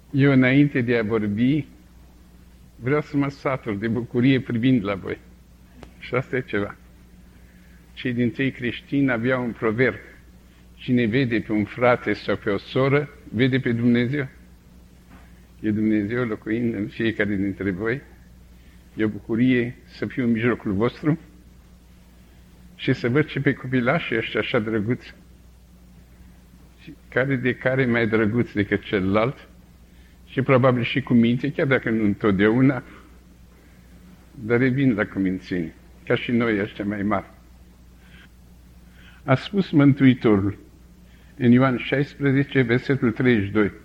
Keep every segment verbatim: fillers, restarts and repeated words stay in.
Eu, înainte de a vorbi, vreau să mă satur de bucurie privind la voi. Și asta e ceva. Cei din tăi creștini aveau un proverb. Cine vede pe un frate sau pe o soră, vede pe Dumnezeu. E Dumnezeu locuind în fiecare dintre voi. E o bucurie să fiu în mijlocul vostru și să văd și pe copilașii ăștia așa drăguți. Care de care mai drăguț decât celălalt și probabil și cu minte, chiar dacă nu întotdeauna, dar revin la cumințenie, ca și noi ăștia mai mari. A spus Mântuitorul în Ioan șaisprezece, versetul treizeci și doi.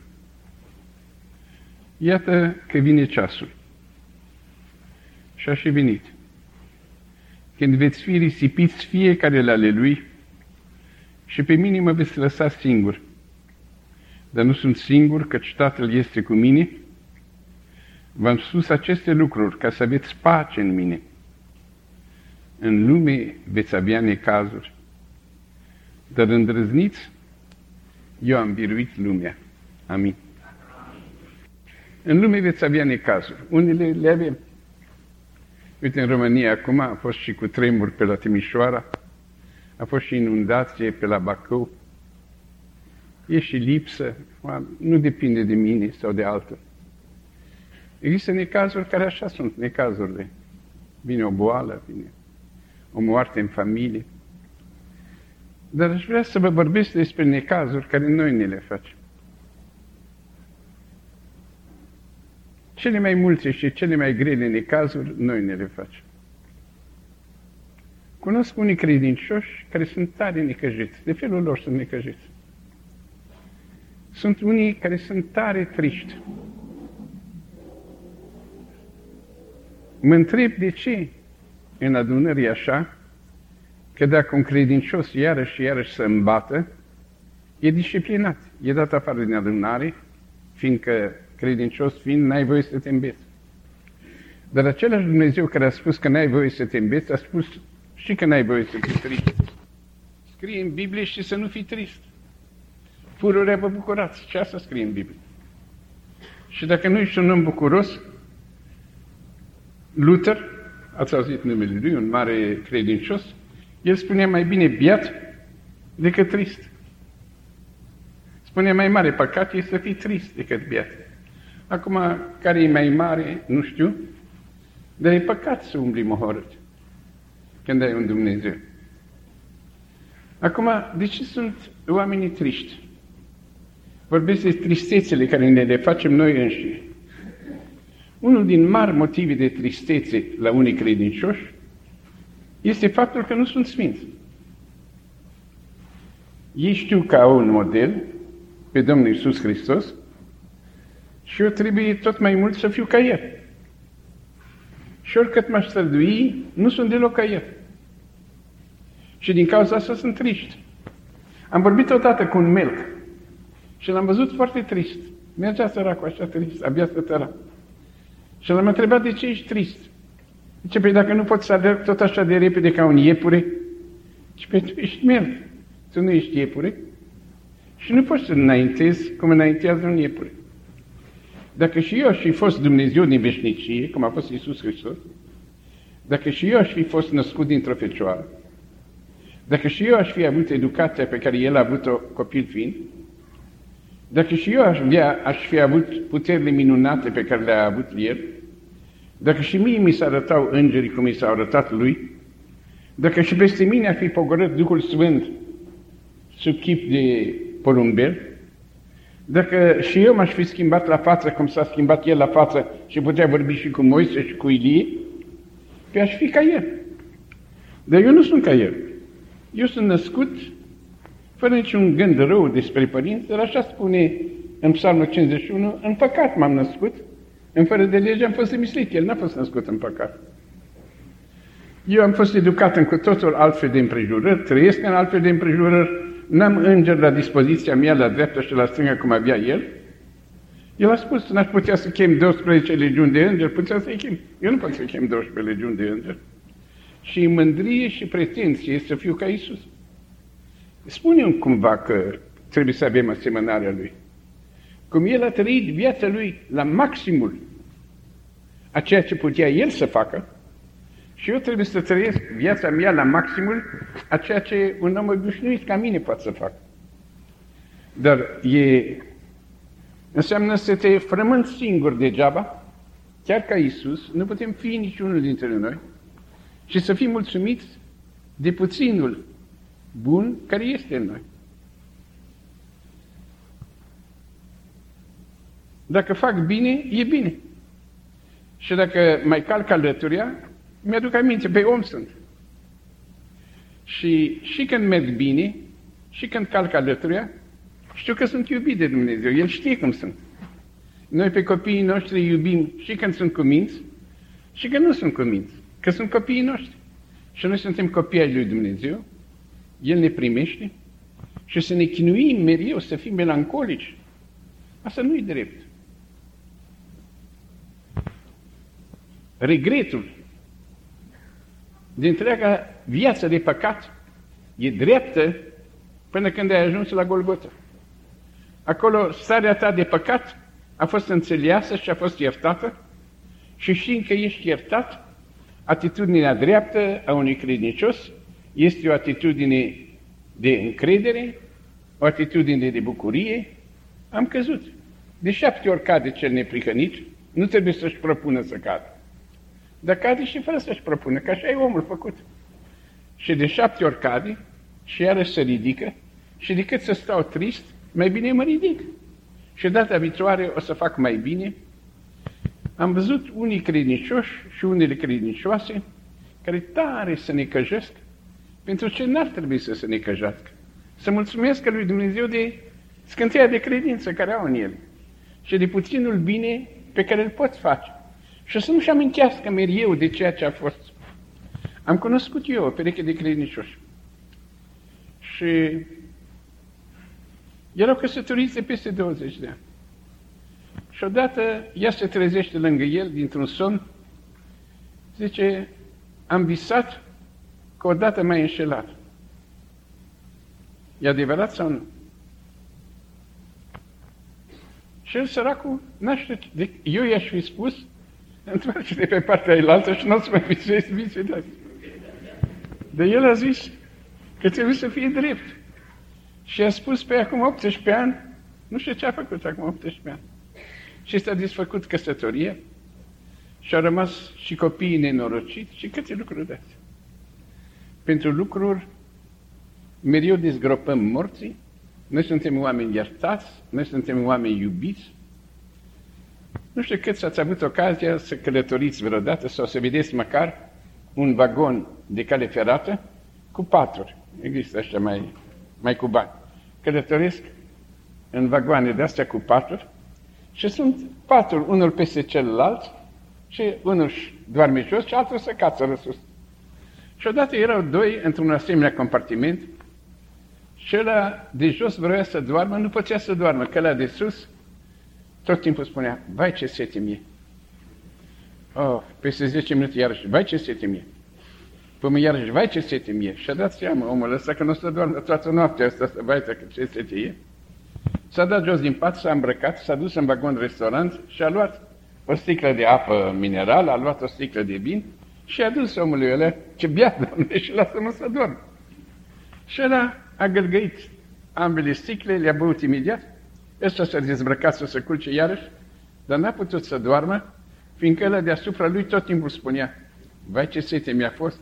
Iată că vine ceasul. Și a și venit. Când veți fi risipiți fiecare la ale lui și pe mine mă veți lăsa singur. Dar nu sunt singur, căci Tatăl este cu mine. V-am spus aceste lucruri ca să aveți pace în mine. În lume veți avea necazuri, dar îndrăzniți, eu am biruit lumea. Amin. În lume veți avea necazuri. Unele le avem. Uite, în România acum a fost și cu tremur pe la Timișoara, a fost și inundație pe la Bacău, e și lipsă, nu depinde de mine sau de altul. Există necazuri care așa sunt necazurile. Vine o boală, vine o moarte în familie. Dar aș vrea să vă vorbesc despre necazuri care noi ne le facem. Cele mai multe și cele mai grele necazuri noi ne le facem. Cunosc unii credincioși care sunt tare necăjiți. De felul lor sunt necăjiți. Sunt unii care sunt tare triști. Mă întreb de ce în adunări e așa, că dacă un credincios iarăși și iarăși se îmbată, e disciplinat. E dat afară din adunare, fiindcă credincios fiind, n-ai voie să te îmbeți. Dar același Dumnezeu care a spus că n-ai voie să te îmbeți, a spus și că n-ai voie să fii trist. Scrie în Biblie și să nu fii trist. Pururea vă bucurați. Ce asta scrie în Biblie? Și dacă nu ești un om bucuros, Luther, ați auzit numele lui, un mare credincios, el spunea mai bine biat decât trist. Spunea mai mare păcat e să fii trist decât biat. Acum, care e mai mare, nu știu, dar e păcat să umbli mohorât când ai un Dumnezeu. Acum, de ce sunt oamenii triști? Vorbesc de tristețele care ne le facem noi înșine. Unul din mari motive de tristețe la unii credincioși este faptul că nu sunt sfinți. Ei știu că au un model pe Domnul Iisus Hristos și eu trebuie tot mai mult să fiu ca El. Și oricât m-aș strădui, nu sunt deloc ca El. Și din cauza asta sunt triști. Am vorbit odată cu un melc și l-am văzut foarte trist. Mergea săracul așa trist, abia stătăra. Și l-am întrebat de ce ești trist. Zice, păi dacă nu poți să alerg tot așa de repede ca un iepure, și pe tu ești melc, tu nu ești iepure și nu poți să înaintezi cum înaintează un iepure. Dacă și eu aș fi fost Dumnezeu din veșnicie, cum a fost Iisus Hristos, dacă și eu aș fi fost născut dintr-o fecioară, dacă și eu aș fi avut educația pe care El a avut-o copil fiind, dacă și eu aș, avea, aș fi avut puterile minunate pe care le-a avut El, dacă și mie mi s-a arătau îngerii cum mi s-au arătat Lui, dacă și peste mine ar fi pogorât Duhul Sfânt sub chip de porumbel, dacă și eu m-aș fi schimbat la față cum s-a schimbat El la față și putea vorbi și cu Moise și cu Ilie, pe aș fi ca El. Dar eu nu sunt ca El. Eu sunt născut fără niciun gând rău despre părinți, dar așa spune în Psalmul cincizeci și unu, în păcat m-am născut, în fără de lege am fost mislit. El n-a fost născut în păcat. Eu am fost educat în cu totul altfel de împrejurări, trăiesc în altfel de împrejurări, n-am înger la dispoziția mea, la dreapta și la stânga, cum avea El. El a spus, n-aș putea să chem douăsprezece legiuni de îngeri, putea să-i chem. Eu nu pot să chem douăsprezece legiuni de îngeri. Și mândrie și pretenție să fiu ca Iisus. Spune-mi cumva că trebuie să avem asemănarea Lui. cum El a trăit viața Lui la maximul a ceea ce putea El să facă, și eu trebuie să trăiesc viața mea la maximul a ceea ce un om obișnuit ca mine poate să facă. Dar e, înseamnă să te frămânți singur degeaba, chiar ca Iisus, nu putem fi niciunul dintre noi, și să fim mulțumiți de puținul bun care este în noi. Dacă fac bine, e bine. Și dacă mai calc alăturia, mi-aduc aminte, pe om sunt. Și, și când merg bine, și când calc alăturia, știu că sunt iubit de Dumnezeu. El știe cum sunt. Noi pe copiii noștri iubim și când sunt cuminți, și când nu sunt cuminți, că sunt copiii noștri. Și noi suntem copii ai lui Dumnezeu, El ne primește, și să ne chinuim mereu, să fim melancolici, asta nu e drept. Regretul de întreaga viață de păcat e dreaptă până când ai ajuns la Golgota. Acolo starea ta de păcat a fost înțeleasă și a fost iertată, și știind că ești iertat, atitudinea dreaptă a unui credincios este o atitudine de încredere, o atitudine de bucurie. Am căzut. De șapte ori cade cel neprihănit, nu trebuie să-și propună să cadă. Dar cade și fără să-și propună, că așa e omul făcut. Și de șapte ori cade și iarăși se ridică, și decât să stau trist, mai bine mă ridic. Și data viitoare o să fac mai bine. Am văzut unii credincioși și unele credincioase care tare să ne căjesc pentru ce n-ar trebui să se ne căjească. Să mulțumesc lui Dumnezeu de scânteia de credință care au în El și de puținul bine pe care îl pot face. Și să nu-și amintească mereu de ceea ce a fost. Am cunoscut eu o pereche de credincioși. Și erau căsătoriți de peste douăzeci de ani. Și odată ea se trezește lângă el dintr-un somn, zice, am visat că odată m-ai înșelat. E adevărat sau nu? Și el, săracul, n-a știut. Eu i-aș fi spus, întoarce-te pe partea ailaltă și nu o să mai visuiesc vise de astea. Dar el a zis că trebuie să fie drept. Și a spus pe acum optsprezece ani, nu știu ce a făcut acum optsprezece ani. Și s-a desfăcut căsătoria și au rămas și copiii nenorociți și câte lucruri de astea. Pentru lucruri mereu dezgropăm morții, noi suntem oameni iertați, noi suntem oameni iubiți. Nu știu cât ați avut ocazia să călătoriți vreodată sau să vedeți măcar un vagon de cale ferată cu paturi. Există așa mai, mai cu bani. Călătoresc în vagoane de-astea cu paturi și sunt paturi, unul peste celălalt, și unul doarme jos și altul se cațără sus. Și odată erau doi într-un asemenea compartiment și ăla de jos vrea să doarmă, nu putea să doarmă, că ăla de sus tot timpul spunea, vai ce sete mie. Oh, peste zece minute iarăși, vai ce sete mie. Până iarăși, vai ce sete mie. Și-a dat seama omul ăsta că nu o să doarmă toată noaptea asta, să vai că ce sete e. S-a dat jos din pat, s-a îmbrăcat, s-a dus în vagon restaurant și a luat o sticlă de apă minerală, a luat o sticlă de vin și a dus omului ăla, ce bea, Doamne, și lasă-mă să dorm. Și ăla a gălgăit ambele sticle, le-a băut imediat, ăsta s-a dezbrăcat să se culce iarăși, dar n-a putut să doarmă, fiindcă ăla deasupra lui tot timpul spunea, vai ce sete mi-a fost.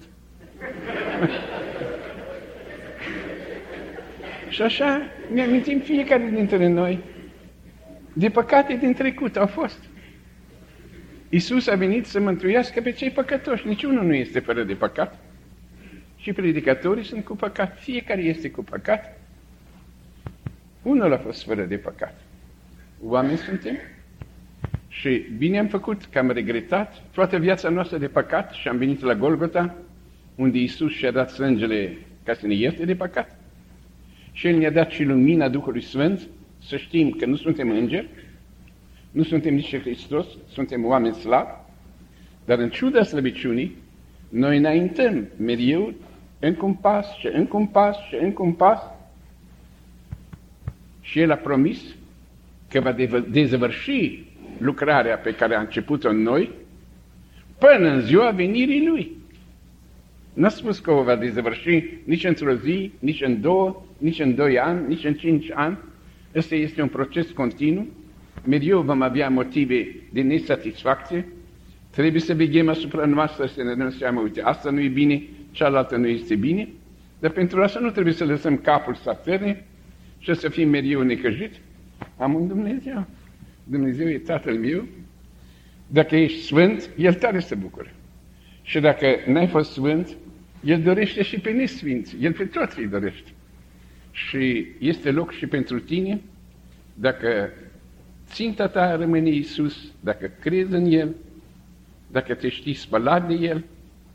Și așa ne amintim fiecare dintre noi de păcate din trecut au fost. Iisus a venit să mântuiască pe cei păcătoși. Niciunul nu este fără de păcat. Și predicatorii sunt cu păcat. Fiecare este cu păcat. Unul a fost fără de păcat. Oameni suntem. Și bine am făcut că am regretat toată viața noastră de păcat și am venit la Golgota, unde Iisus și-a dat sângele ca să ne ierte de păcat. Și El ne-a dat și lumina Duhului Sfânt, să știm că nu suntem îngeri, nu suntem nici Hristos, suntem oameni slabi, dar în ciuda slăbiciunii, noi înaintăm mereu încă un pas și încă un pas și încă un pas. Și El a promis că va dezăvârși lucrarea pe care a început-o în noi până în ziua venirii Lui. N-a spus că o va dezăvârși nici într-o zi, nici în două, nici în doi ani, nici în cinci ani. Ăsta este un proces continuu. Mereu vom avea motive de nesatisfacție. Trebuie să veghem asupra noastră, să ne dăm seama, uite, asta nu e bine, cealaltă nu este bine. Dar pentru asta nu trebuie să lăsăm capul să atârne și să fim mereu necăjiți. Am un Dumnezeu. Dumnezeu e Tatăl meu. Dacă ești sfânt, El tare se bucură. Și dacă n-ai fost sfânt, El dorește și pe nesfinți. El pe toți îi dorește. Și este loc și pentru tine, dacă ținta ta rămâne Iisus, dacă crezi în El, dacă te știi spălat de El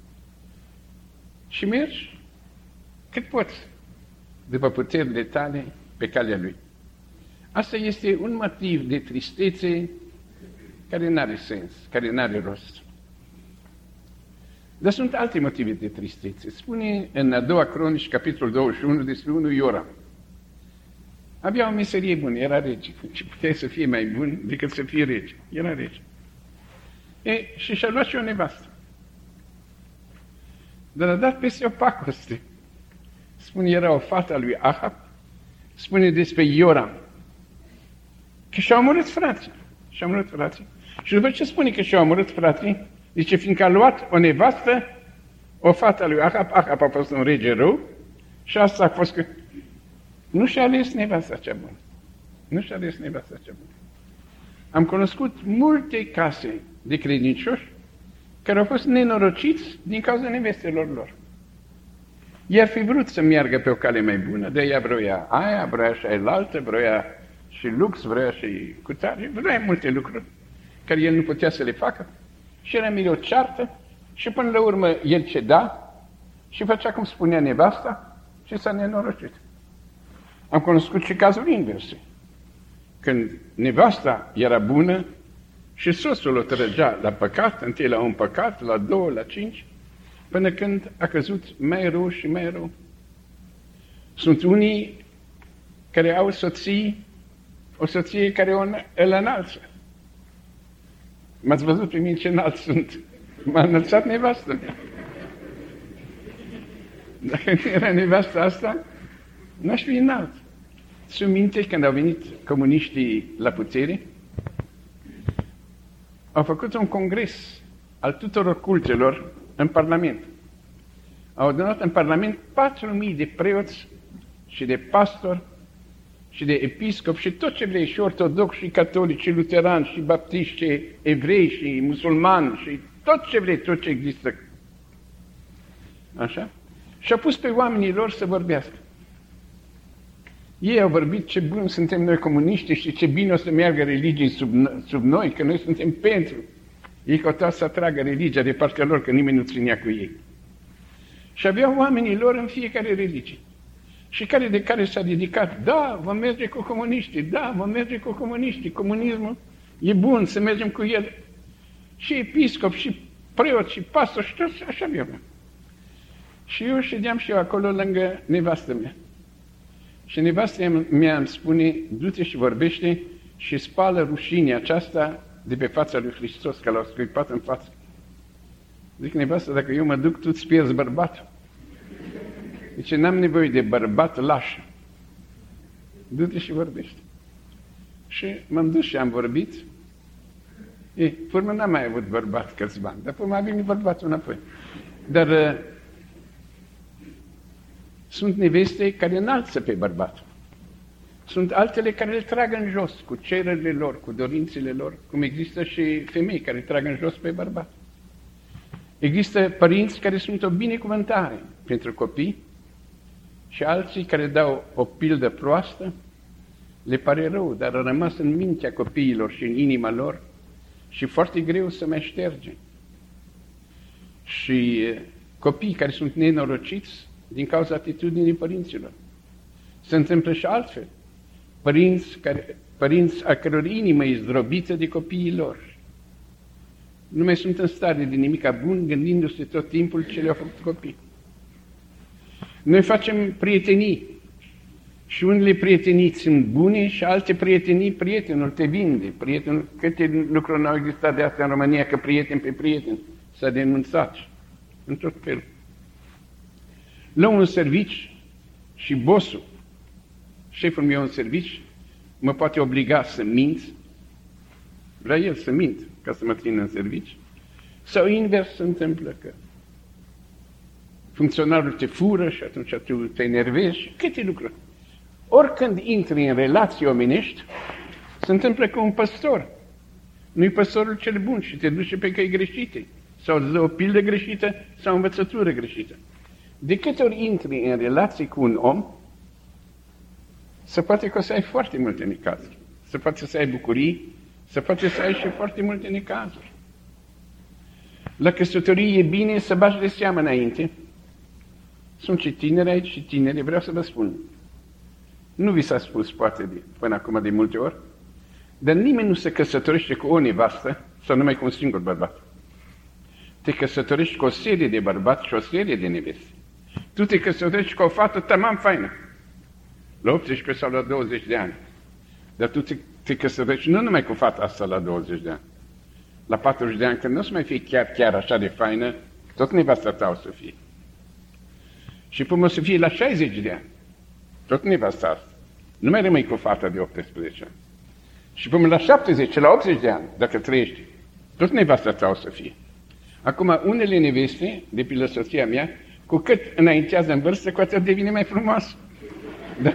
și mergi cât poți, după puterile tale, pe calea Lui. Asta este un motiv de tristețe care nu are sens, care nu are rost. Dar sunt alte motive de tristețe. Spune în a doua Cronici, capitolul douăzeci și unu, despre unul Ioram. Avea o meserie bună, era rege. Și putea să fie mai bun decât să fie rege. Era rege. E, și și-a luat și o nevastă. Dar a dat peste o pacoste. Spune, era o fată a lui Ahab. Spune despre Ioram că și-au omorât frații. Și-au omorât frații. Și după ce spune că și-au omorât frații, zice, fiindcă a luat o nevastă, o fată a lui Ahab, Ahab a fost un rege rău, și asta a fost că nu și-a ales nevasta cea bună. Nu și-a ales nevasta cea bună. Am cunoscut multe case de credincioși care au fost nenorociți din cauza nevestelor lor. I-ar fi vrut să meargă pe o cale mai bună, de ea vroia aia, vroia și aia vroia și lux, vroia și cutare, vroia multe lucruri care el nu putea să le facă. Și era mereu ceartă și până la urmă el ceda și făcea cum spunea nevasta și s-a nenorocit. Am cunoscut și cazul invers. Când nevasta era bună și soțul o trăgea la păcat, întâi la un păcat, la două, la cinci, până când a căzut mai rău și mai rău. Sunt unii care au soții, o soție care îl înalță. M-ați văzut pe mine ce înalt sunt. M-a înălțat nevastă mea. Dacă nu era nevasta asta, n-aș fi înalt. Ți-o minte când au venit comuniștii la putere? Au făcut un congres al tuturor cultelor în Parlament. Au adunat în Parlament patru mii de preoți și de pastori și de episcopi și tot ce vrei, și ortodoxi, și catolici, și luterani, și baptiști, și evrei, și musulmani, și tot ce vrei, tot ce există. Așa? Și au pus pe oamenii lor să vorbească. Ei au vorbit ce bun suntem noi comuniști și ce bine o să meargă religii sub, sub noi, că noi suntem pentru. Ei căutau să atragă religia de partea lor, că nimeni nu ținea cu ei. Și aveau oamenii lor în fiecare religie. Și care de care s-a dedicat, da, vom merge cu comuniștii, da, vom merge cu comuniștii, comunismul e bun, să mergem cu el. Și episcop, și preot, și pastor, și toți așa aveau. Și eu ședeam și eu acolo lângă nevastă mea. Și nevastă mea îmi spune, du-te și vorbește și spală rușinea aceasta de pe fața lui Hristos, că l-au scuipat în față. Zic, nevastă, dacă eu mă duc, tu îți pierzi bărbatul. Zice, n-am nevoie de bărbat laș. Du-te și vorbește. Și m-am dus și am vorbit. E, până n-am mai avut bărbat câțiva ani, dar până a venit bărbatul înapoi. Dar uh, sunt neveste care înalță pe bărbat. Sunt altele care îl trag în jos cu cererile lor, cu dorințele lor, cum există și femei care trag în jos pe bărbat. Există părinți care sunt o binecuvântare pentru copii și alții care dau o pildă proastă, le pare rău, dar a rămas în mintea copiilor și în inima lor și foarte greu să mai șterge. Și copii care sunt nenorociți din cauza atitudinii părinților. Se întâmplă și altfel. Părinți, care, părinți a căror inimă e zdrobită de copiii lor. Nu mai sunt în stare de nimica bun, gândindu-se tot timpul ce le-au făcut copii. Noi facem prietenii Și unele prietenii sunt bune și alte prietenii, prietenul te vinde. Prietenul, câte lucruri n-au existat de astea în România, că prieten pe prieten s-a denunțat în tot felul. La un servici și bossul, șeful meu în servici, mă poate obliga să mint, vrea el să mint ca să mă țină în servici, sau invers se întâmplă că funcționarul te fură și atunci tu te enervezi și câte lucruri. Oricând intri în relații omenești, se întâmplă cu un păstor. Nu-i păstorul cel bun și te duce pe căi greșite, sau îți dă o pildă greșită sau o învățătură greșită. De câte ori intri în relații cu un om, se poate că o să ai foarte multe necazuri. Se poate să ai bucurii, se poate să ai și foarte multe necazuri. La căsătorie e bine să bagi de seamă înainte. Sunt și tineri aici și tineri, vreau să vă spun. Nu vi s-a spus poate de, până acum de multe ori, dar nimeni nu se căsătorește cu o nevastă sau numai cu un singur bărbat. Te căsătorești cu o serie de bărbați și o serie de neveste. Tu te căsătorești cu o fată tamam faină, la optsprezece sau la douăzeci de ani. Dar tu te, te căsătorești nu numai cu fata asta la douăzeci de ani. La patruzeci de ani, când nu o să mai fie chiar, chiar așa de faină, tot nevasta ta o să fie. Și până o să fie la șaizeci de ani, tot nevasta asta. Nu mai rămâi cu fata de optsprezece ani. Și până la șaptezeci, la optzeci de ani, dacă trăiești, tot nevasta ta o să fie. Acum, unele neveste, de pildă soția mea, cu cât înaintează în vârstă, cu atât devine mai frumoasă. Da.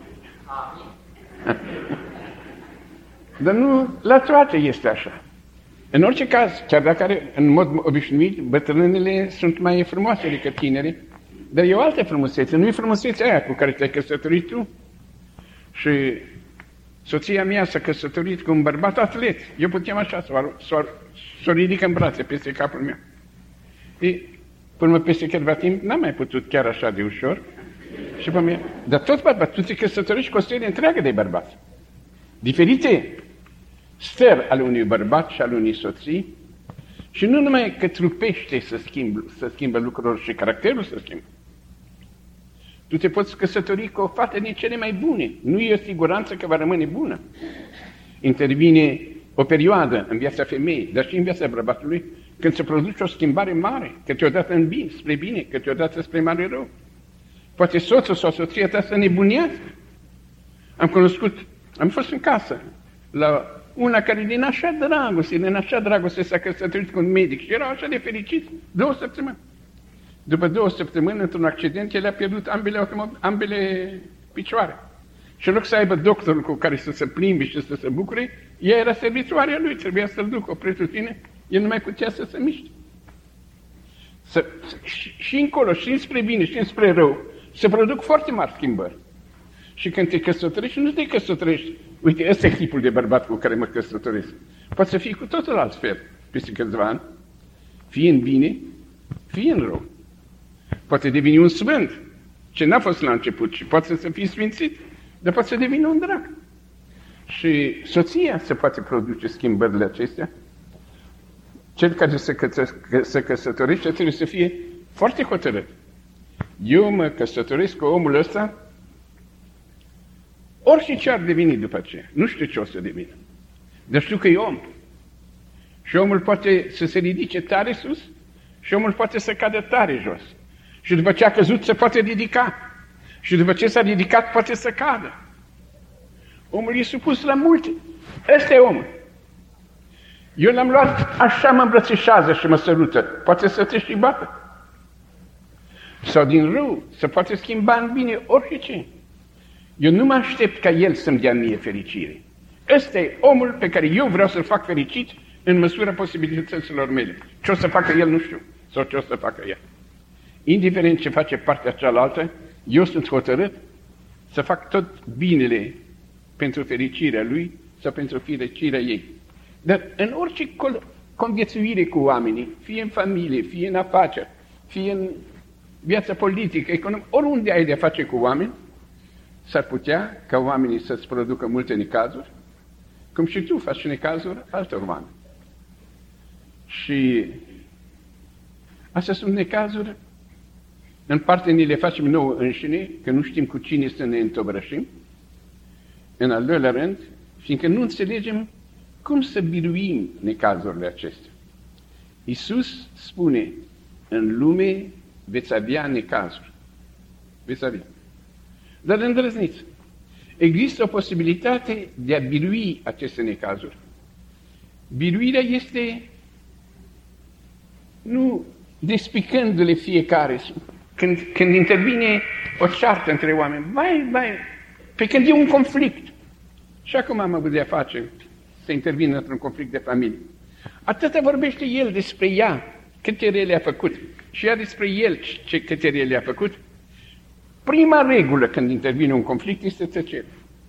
Dar nu la toate este așa. În orice caz, chiar dacă are, în mod obișnuit, bătrânele sunt mai frumoase decât tinere, dar e o altă frumusețe, nu e frumusețea aia cu care te-ai căsătorit tu. Și soția mea s-a căsătorit cu un bărbat atlet. Eu puteam așa să o ridic în brațe peste capul meu. E, până peste câteva timp n-am mai putut chiar așa de ușor. Și pe mine, dar tot bărbat, tu te căsătorești cu o serie întreagă de bărbați. Diferite stări ale unui bărbat și ale unei soții. Și nu numai că trupește să, schimb, să schimbă lucrurile și caracterul să schimbă. Tu te poți căsători cu o fată din cele mai bune. Nu e o siguranță că va rămâne bună. Intervine o perioadă în viața femeii, dar și în viața bărbatului, când se produce o schimbare mare, câteodată în bine, spre bine, câteodată spre mare rău. Poate soțul sau soția ta să nebunească. Am cunoscut, am fost în casă, la una care din așa dragoste, din așa dragoste s-a căsătorit cu un medic și erau așa de fericiți, două săptămâni. După două săptămâni, într-un accident, el a pierdut ambele, ambele picioare. Și în loc să aibă doctorul cu care să se plimbe și să se bucure, ea era servitoarea lui, trebuia să-l ducă, o pretutine, el nu mai putea să se miște. Să, și, și încolo, și înspre bine, și înspre rău, se produc foarte mari schimbări. Și când te căsătorești, nu te căsătorești. Uite, ăsta e tipul de bărbat cu care mă căsătoresc. Poate să fie cu totul altfel, peste câțiva ani, fie în bine, fie în rău. Poate deveni un sfânt, ce n-a fost la început, și poate să fie sfințit, dar poate să devină un drac. Și soția se poate produce schimbările acestea. Cel care se, căță, se căsătorește trebuie să fie foarte hotărât. Eu mă căsătoresc cu omul ăsta, orice ce ar deveni după aceea. Nu știu ce o să devină. Dar știu că e om. Și omul poate să se ridice tare sus și omul poate să cadă tare jos. Și după ce a căzut se poate ridica. Și după ce s-a ridicat poate să cadă. Omul e supus la multe. Ăsta e omul. Eu l-am luat, așa mă îmbrățișează și mă sărută. Poate să te și bată. Sau din rău, se poate schimba în bine orice. Eu nu mă aștept ca el să-mi dea mie fericire. Ăsta e omul pe care eu vreau să-l fac fericit în măsura posibilităților mele. Ce o să facă el nu știu, sau ce o să facă ea. Indiferent ce face partea cealaltă, eu sunt hotărât să fac tot binele pentru fericirea lui sau pentru fericirea ei. Dar în orice conviețuire cu oamenii, fie în familie, fie în afaceri, fie în viața politică, economică, oriunde ai de-a face cu oameni, s-ar putea ca oamenii să-ți producă multe necazuri, cum și tu faci necazuri altor oameni. Și astea sunt necazuri În parte ni le facem nouă înșine, că nu știm cu cine să ne întovărășim. În al doilea rând, fiindcă nu înțelegem cum să biruim necazurile acestea. Iisus spune, în lume veți avea necazuri. Veți avea. Dar îndrăzniți. Există o posibilitate de a birui aceste necazuri. Biruirea este nu despicându-le fiecare. Când, când intervine o ceartă între oameni, vai, vai, pe când e un conflict. Și acum am avut de a face să intervină într-un conflict de familie. Atâta vorbește el despre ea, câte rele a făcut, și ea despre el, ce, câte rele a făcut. Prima regulă când intervine un conflict este tăcere.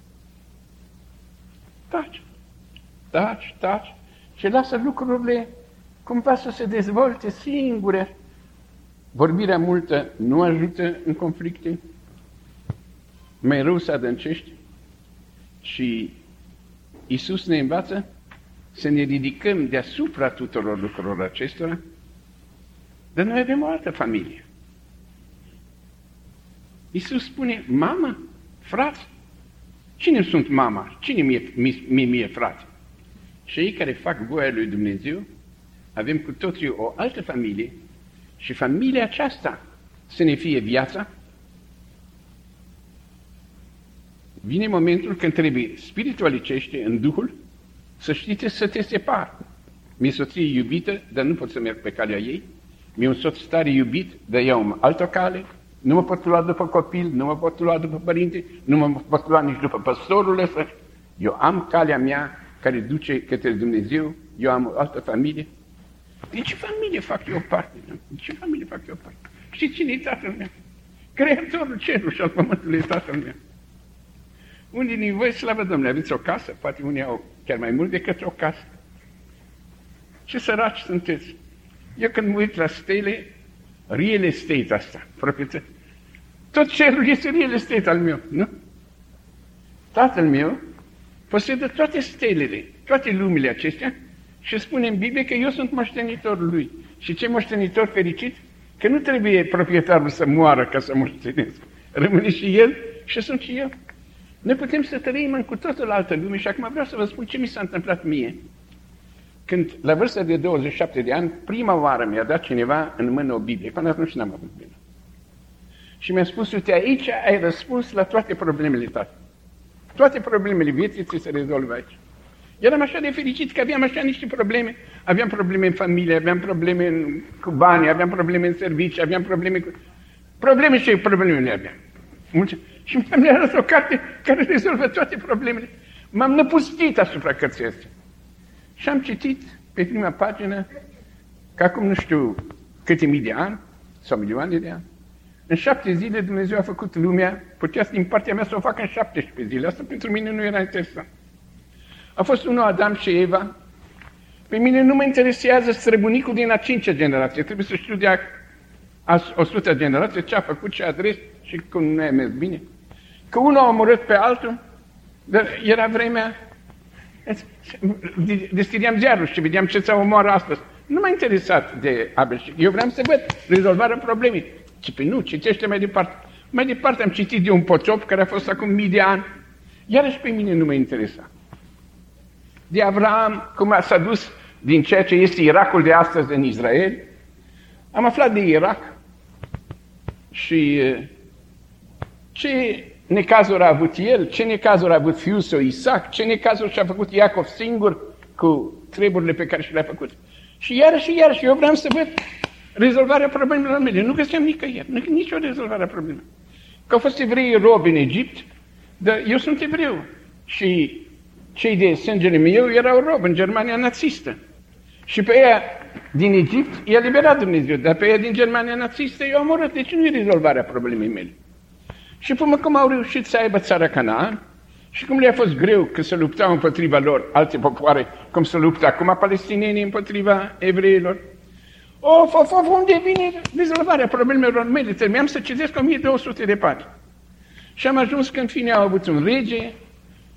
Taci, taci, taci și lasă lucrurile cumva să se dezvolte singure. Vorbirea multă nu ajută în conflicte, mai rău se adâncește. Și Iisus ne învață să ne ridicăm deasupra tuturor lucrurilor acestora, dar noi avem o altă familie. Iisus spune, mamă, frate, cine sunt mama? Cine mie, mie, mie frate? Și ei care fac voia lui Dumnezeu, avem cu toții o altă familie și familia aceasta să ne fie viața. Vine momentul când trebuie spiritualicește în Duhul să știți să te separi. Mi-e soție iubită, dar nu pot să merg pe calea ei. Mi-e un soț tare iubit, dar iau altă cale. Nu mă pot lua după copil, nu mă pot lua după părinte, nu mă pot lua nici după păstorul ăsta. Eu am calea mea care duce către Dumnezeu, eu am o altă familie. Din ce familie fac eu parte? Din ce familie fac eu parte? Știți cine e tatăl meu? Creatorul cerului și al pământului e tatăl meu. Unii din voi, slavă Domnului, aveți o casă, poate unii au chiar mai mult decât o casă. Ce săraci sunteți! Eu când mă uit la stele, real estate asta, proprietate, tot cerul este real estate al meu, nu? Tatăl meu posedă toate stelele, toate lumile acestea și spune în Biblie că eu sunt moștenitorul lui. Și ce moștenitor fericit? Că nu trebuie proprietarul să moară ca să moștenesc. Rămâne și el și sunt și eu. Noi putem să trăim în cu totul altă lume și acum vreau să vă spun ce mi s-a întâmplat mie. Când, la vârsta de douăzeci și șapte de ani, prima oară mi-a dat cineva în mână o Biblie. Până atunci n-am avut Biblie. Și mi-a spus, uite, aici ai răspuns la toate problemele tale. Toate problemele vieții ți se rezolvă aici. Eram așa de fericit că aveam așa niște probleme. Aveam probleme în familie, aveam probleme în, cu bani, aveam probleme în servicii, aveam probleme cu... Probleme și probleme le aveam. Mulți... Și mi-am arătat o carte care rezolvă toate problemele. M-am năpustit asupra cărții astea. Și am citit pe prima pagină că acum nu știu câte mii de ani sau milioane de ani. În șapte zile Dumnezeu a făcut lumea, putea din partea mea să o facă în șaptesprezece zile. Asta pentru mine nu era interesant. A fost unul Adam și Eva. Pe mine nu mă interesează străbunicul din a cincea generație. Trebuie să știu de a, a o sută generație ce a făcut, ce adres și cum nu a mers bine. Că unul a omorât pe altul, dar era vremea, deschideam ziarul și vedeam ce ți-a omoară astăzi. Nu m-a interesat de Abel. Eu vreau să văd rezolvarea problemei. Și pe nu, citește mai departe. Mai departe am citit de un potop care a fost acum mii de ani. Iarăși pe mine nu mă interesa. De Avram, cum s-a dus din ceea ce este Irakul de astăzi în Israel. Am aflat de Irak și ce necazuri a avut el, ce necazuri a avut fiul său Isaac, ce necazuri și-a făcut Iacov singur cu treburile pe care și le-a făcut. Și iarăși, iarăși, eu vreau să văd rezolvarea problemelor mele. Nu găseam nicăieri, nicio rezolvare a problemelor. Că au fost evrei robi în Egipt, dar eu sunt evreu. Și cei de sângele meu erau robi în Germania nazistă. Și pe ea din Egipt i-a liberat Dumnezeu, dar pe ea din Germania nazistă i-a omorât. Deci nu e rezolvarea problemei mele. Și până cum au reușit să aibă țara Canaan și cum le-a fost greu că se luptau împotriva lor alte popoare, cum se luptă acum palestinienii împotriva evreilor. Of, of, of, unde vine rezolvarea problemelor mele? Trebuiam să citesc o mie două sute de pagini. Și am ajuns că în fine au avut un rege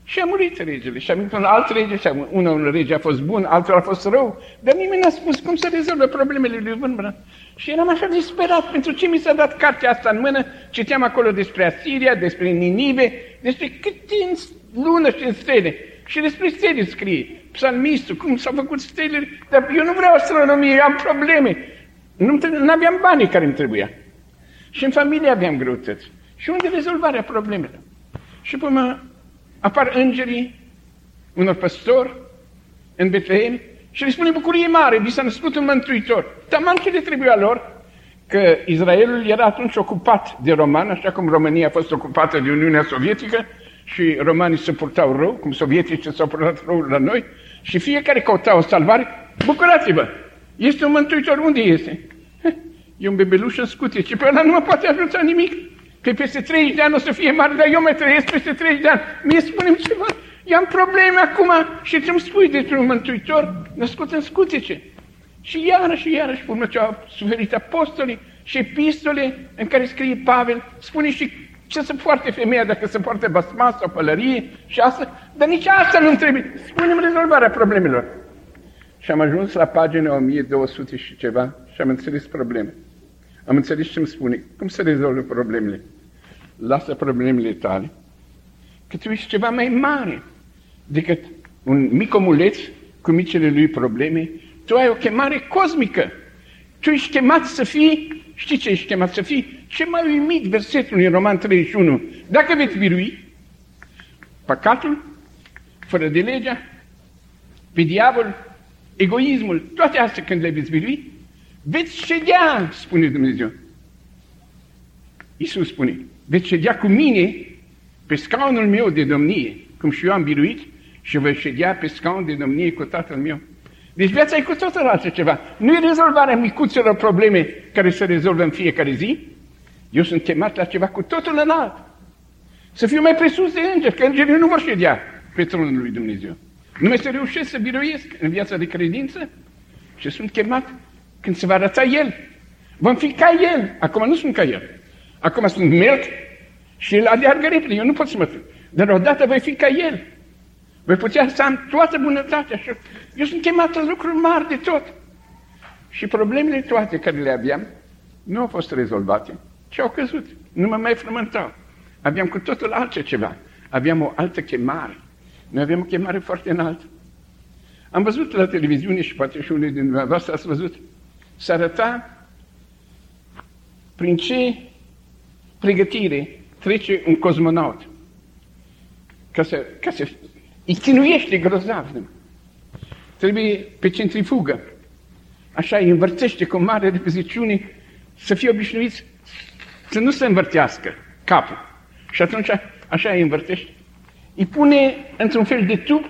Și a murit regele. Și a venit un alt rege, și unul rege a fost bun, altul a fost rău, dar nimeni n-a spus cum să rezolvă problemele lui Wurmbrand. Și eram așa disperat, pentru ce mi s-a dat cartea asta în mână, citeam acolo despre Asiria, despre Ninive, despre câte în lună și în stele. Și despre stele scrie, psalmistul, cum s-au făcut stelele, dar eu nu vreau astronomie, eu am probleme. Nu aveam banii care îmi trebuia. Și în familie aveam greutăți. Și unde rezolvarea problemelor? Și până apar îngerii unor păstori în Betlehem și le spune bucurie mare, vi s-a născut un mântuitor. Taman ce le trebuia lor, că Israelul era atunci ocupat de romani, așa cum România a fost ocupată de Uniunea Sovietică și romanii se purtau rău, cum sovieticii s-au purtat rău la noi, și fiecare căuta o salvare. Bucurați-vă! Este un mântuitor, unde este? E un bebeluș în scutie, și pe ăla nu mă poate ajuta nimic. Că peste treizeci de ani o să fie mare, dar eu mai trăiesc peste treizeci de ani. Mie spune-mi ceva, eu am probleme acum și tu-mi spui despre un mântuitor născut în scutece. Și iarăși și iarăși, urmă ce au suferit apostolii și epistole în care scrie Pavel, spune și ce să poarte femeia dacă se poartă basma sau pălărie și asta, dar nici asta nu-mi trebuie. Spune-mi rezolvarea problemelor. Și am ajuns la pagina o mie două sute și ceva și am înțeles probleme. Am înțeles ce îmi spune. Cum să rezolvă problemele? Lasă problemele tale, că tu ești ceva mai mare decât un mic omuleț cu micile lui probleme. Tu ai o chemare cosmică. Tu ești chemat să fii, știi ce ești chemat să fii? Ce mai uimit versetul în Roman treizeci și unu. Dacă veți birui păcatul, fără de legea, pe diavol, egoismul, toate astea când le veți birui, veți ședea, spune Dumnezeu. Iisus spune, veți ședea cu mine pe scaunul meu de domnie, cum și eu am biruit, și voi ședea pe scaun de domnie cu Tatăl meu. Deci viața e cu totul altceva. Nu e rezolvarea micuțelor probleme care se rezolvă în fiecare zi. Eu sunt chemat la ceva cu totul înalt. Să fiu mai presus de îngeri, că îngerii nu vor ședea pe tronul lui Dumnezeu. Numai să reușesc să biruiesc în viața de credință și sunt chemat când se va arăta El. Vom fi ca El. Acum nu sunt ca El. Acum sunt melc și El aleargă repede. Eu nu pot să mă fiu. Dar odată voi fi ca El. Voi putea să am toată bunătatea. Și eu sunt chemat la lucruri mari de tot. Și problemele toate care le aveam nu au fost rezolvate, ci au căzut. Nu mă mai frământau. Aveam cu totul altceva. Aveam o altă chemare. Noi aveam o chemare foarte înaltă. Am văzut la televiziune și poate și unii din dumneavoastră ați văzut, să arăta prin ce pregătire trece un cosmonaut. Ca să, ca să îi chinuiește grozav. Trebuie pe centrifugă. Așa îi învârtește cu mare repeziciune să fie obișnuiți să nu se învârtească capul. Și atunci așa îi învârtește. Îi pune într-un fel de tub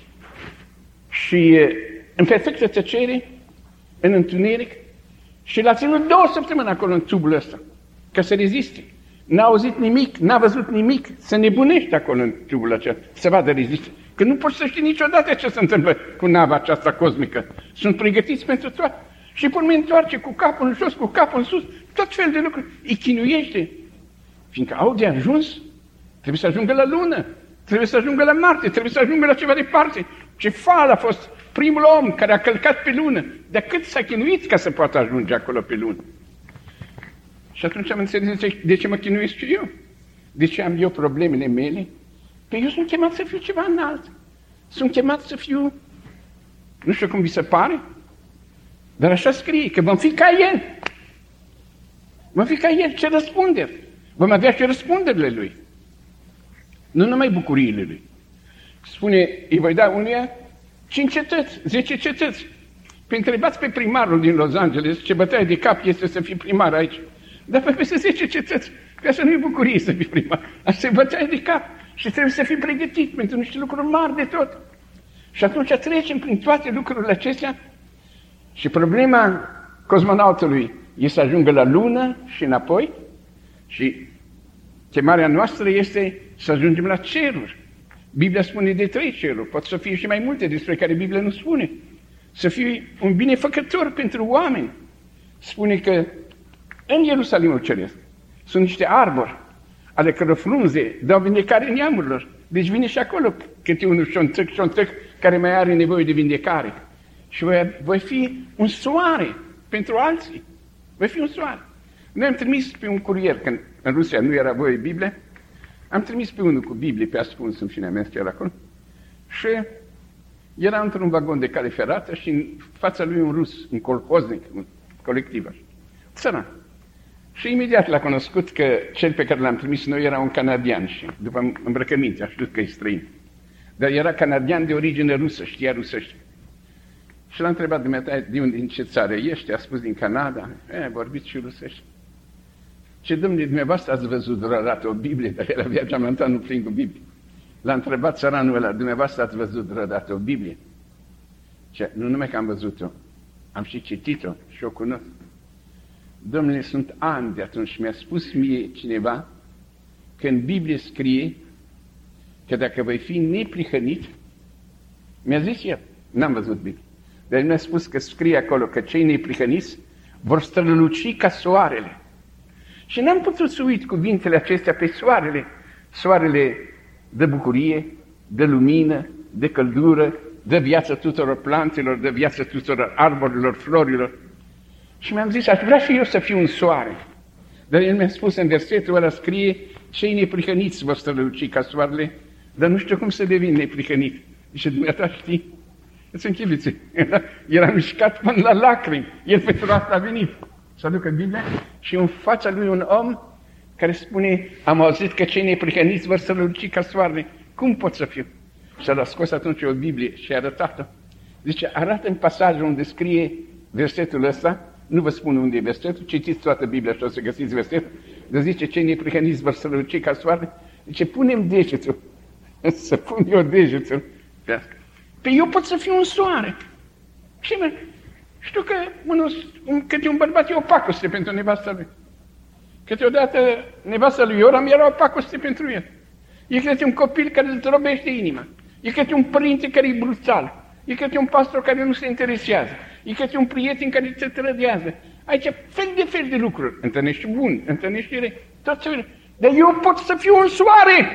și în perfectă tăcere, în întuneric, și l-a ținut două săptămâni acolo în tubul ăsta, ca să reziste. N-a auzit nimic, n-a văzut nimic, se nebunește acolo în tubul acesta, să vadă reziste. Că nu poți să știi niciodată ce se întâmplă cu nava aceasta cosmică. Sunt pregătiți pentru toate. Și până mă întoarce cu capul în jos, cu capul în sus, tot fel de lucruri. Îi chinuiește. Fiindcă au de ajuns, trebuie să ajungă la lună, trebuie să ajungă la Marte, trebuie să ajungă la ceva departe. Cefal a fost primul om care a călcat pe lună. Dar cât s-a chinuit ca să poată ajunge acolo pe lună? Și atunci am înțeles de ce mă chinuiesc și eu. De ce am eu problemele mele? Păi eu sunt chemat să fiu ceva înalt. Sunt chemat să fiu, nu știu cum vi se pare, dar așa scrie, că vom fi ca El. Vom fi ca El, ce răspunderi. Vom avea și răspunderile Lui. Nu numai bucuriile Lui. Spune, îi voi da unuia cinci cetăți, zece cetăți. Păi întrebați pe primarul din Los Angeles ce bătaie de cap este să fii primar aici. Dar pe peste zece cetăți, ca să nu-i bucurie să fii primar. Asta e bătaie de cap. Și trebuie să fii pregătit pentru niște lucruri mari de tot. Și atunci trecem prin toate lucrurile acestea și problema cosmonautului este să ajungă la lună și înapoi și chemarea noastră este să ajungem la ceruri. Biblia spune de trei ceruri, pot să fie și mai multe despre care Biblia nu spune. Să fii un binefăcător pentru oameni. Spune că în Ierusalimul Ceresc sunt niște arbori ale căror frunze dau vindecare neamurilor. Deci vine și acolo câte unul șonțăc, șonțăc, care mai are nevoie de vindecare. Și voi, voi fi un soare pentru alții. Voi fi un soare. Noi am trimis pe un curier, când în Rusia nu era voie Biblie, am trimis pe unul cu Biblie, pe ascuns în fine mea, era acolo. Și era într-un vagon de cale ferată și în fața lui un rus, un colhoznic, un colectiv așa. Țăran. Și imediat l-a cunoscut că cel pe care l-am trimis noi era un canadian și după îmbrăcăminte a știut că e străin. Dar era canadian de origine rusă, știa rusește. Și l-a întrebat dumneata, de unde, din ce țară ești? A spus din Canada. E, vorbiți și rusește. Ce domnule, dumneavoastră ați văzut vreodată o Biblie, dar el avea geamantanul plin cu Biblie. L-a întrebat țăranul ăla, dumneavoastră ați văzut vreodată o Biblie? Ce, nu numai că am văzut-o, am și citit-o și o cunosc. Domnule, sunt ani de atunci, mi-a spus mie cineva că în Biblie scrie că dacă voi fi neprihănit, mi-a zis el, n-am văzut Biblie, dar mi-a spus că scrie acolo că cei neprihăniți vor străluci ca soarele. Și n-am putut să uit cuvintele acestea pe soarele. Soarele dă bucurie, dă lumină, dă căldură, dă viață tuturor plantelor, dă viață tuturor arborilor, florilor. Și mi-am zis, aș vrea și eu să fiu un soare. Dar el mi-a spus în versetul ăla scrie, cei neprihăniți vor străluci ca soarele, dar nu știu cum să devin neprihănit. Și dumneata știi, îți închipuiți, era, era mișcat până la lacrimi. El pentru asta a venit să aducă Biblia și în fața lui un om care spune, am auzit că cei neprihăniți vor străluci ca soarele. Cum pot să fiu? Și a scos atunci o Biblie și a arătat-o. Zice, arată în pasajul unde scrie versetul ăsta, nu vă spun unde e versetul, citiți toată Biblia și o să găsiți versetul, de zice, cei neprihăniți vor străluci ca soarele. Zice, punem degetul, să pun eu degetul pe asta. Pe eu pot să fiu un soare. Și mă, știu că unul, un, câte un bărbat e o pacoste pentru nevasta lui. Câteodată nevasta lui Ioram era o pacoste pentru el. E câte un copil care îți robește inima. E câte un părinte care e brutal. E câte un pastor care nu se interesează. E câte un prieten care te trădează. Aici fel de fel de lucruri. Întâlnești bun, întâlnești rei, tot ce vrei. Dar eu pot să fiu un soare.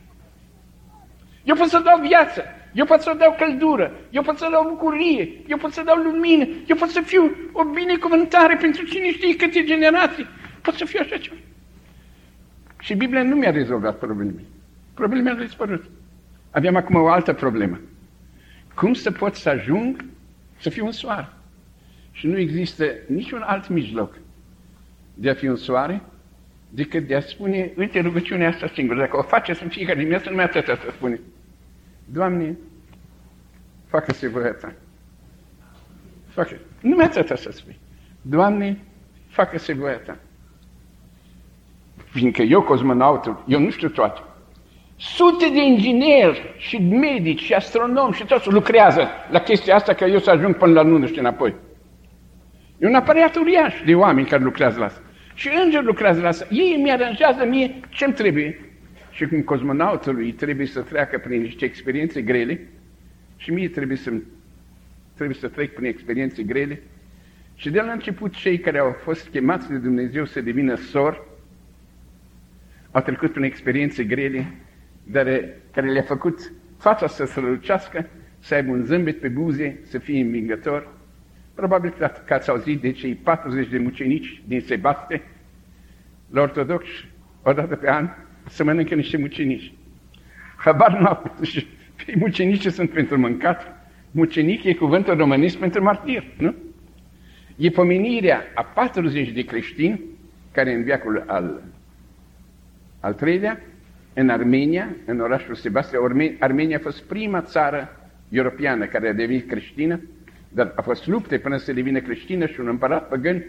Eu pot să dau viață. Eu pot să dau căldură. Eu pot să dau bucurie. Eu pot să dau lumină. Eu pot să fiu o binecuvântare pentru cine știe câte generații. Pot să fiu așa ceva. Și Biblia nu mi-a rezolvat problemele. Problemele au dispărut. Aveam acum o altă problemă. Cum să pot să ajung să fiu un soare? Și nu există niciun alt mijloc de a fi un soare decât de a spune, uite rugăciunea asta singură, dacă o faceți în fiecare dimineață, numai atâta să spune. Doamne, facă-se voia ta. Facă. Numai atâta să spui. Doamne, facă-se voia ta. Fiindcă eu, cosmonautul, eu nu știu toate. Sute de ingineri și medici și astronomi și toți lucrează la chestia asta că eu să ajung până la lună și înapoi. E un aparat uriaș de oameni care lucrează la asta. Și îngeri lucrează la asta. Ei mi aranjează mie ce-mi trebuie. Și cum cosmonautului trebuie să treacă prin niște experiențe grele și mie trebuie să, trebuie să trec prin experiențe grele. Și de la început cei care au fost chemați de Dumnezeu să devină sori au trecut prin experiențe grele, dar care le-a făcut fața să strălucească, să aibă un zâmbet pe buze, să fie învingător. Probabil că ați auzit de cei patruzeci de mucenici din Sebaste, la ortodoxi, o dată pe an, să mănâncă niște mucenici. Habar nu au. Mucenicii sunt pentru mâncat. Mucenic e cuvântul românesc pentru martir, nu? E pomenirea a patruzeci de creștini, care în veacul al, al treilea, în Armenia, în orașul Sebastia, Armenia a fost prima țară europeană care a devenit creștină, dar a fost lupte până să devină creștină și un împărat păgân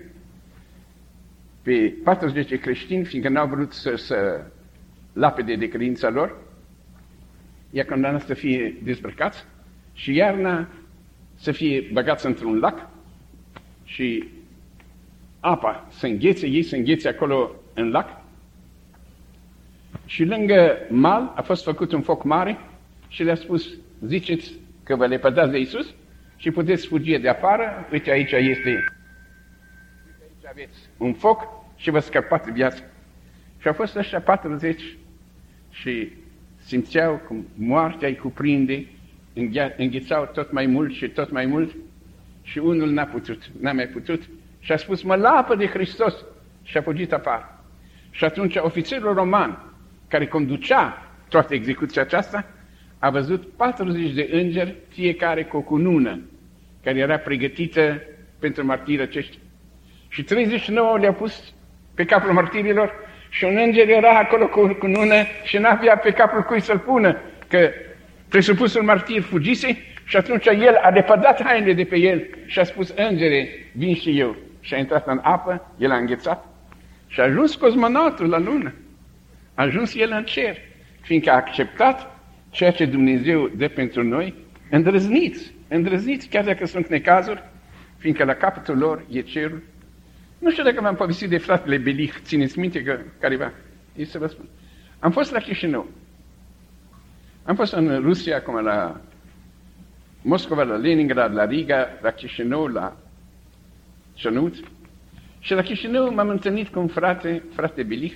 pe patruzeci de creștini, fiindcă n-au vrut să, să lapede de credința lor, i-a condamnat să fie dezbrăcați și iarna să fie băgați într-un lac și apa să înghețe, ei să înghețe acolo în lac. Și lângă mal a fost făcut un foc mare și le-a spus, ziceți că vă lepădați de Iisus și puteți fugi de afară, uite aici este, uite aici aveți un foc și vă scăpați viața. Și au fost ăștia patruzeci și simțeau cum moartea îi cuprinde, înghețau tot mai mult și tot mai mult și unul n-a putut, n-a mai putut și a spus, mă lapă de Hristos și a fugit afară. Și atunci ofițerul roman care conducea toată execuția aceasta a văzut patruzeci de îngeri, fiecare cu o cunună care era pregătită pentru martirii aceștia. Și treizeci și nouă le-au pus pe capul martirilor și un înger era acolo cu o cunună și n-avea pe capul cui să-l pună, că presupusul martir fugise și atunci el a depărtat hainele de pe el și a spus, îngere, vin și eu. Și a intrat în apă, el a înghețat și a ajuns cosmonautul la lună. A ajuns el în cer, fiindcă a acceptat ceea ce Dumnezeu dă pentru noi, îndrăzniți, îndrăzniți chiar dacă sunt necazuri, fiindcă la capătul lor e cerul. Nu știu dacă v-am povestit de fratele Belich, țineți minte că careva, e să vă spun. Am fost la Chișinău. Am fost în Rusia, acum la Moscova, la Leningrad, la Riga, la Chișinău, la Cernut. Și la Chișinău m-am întâlnit cu un frate, frate Belich.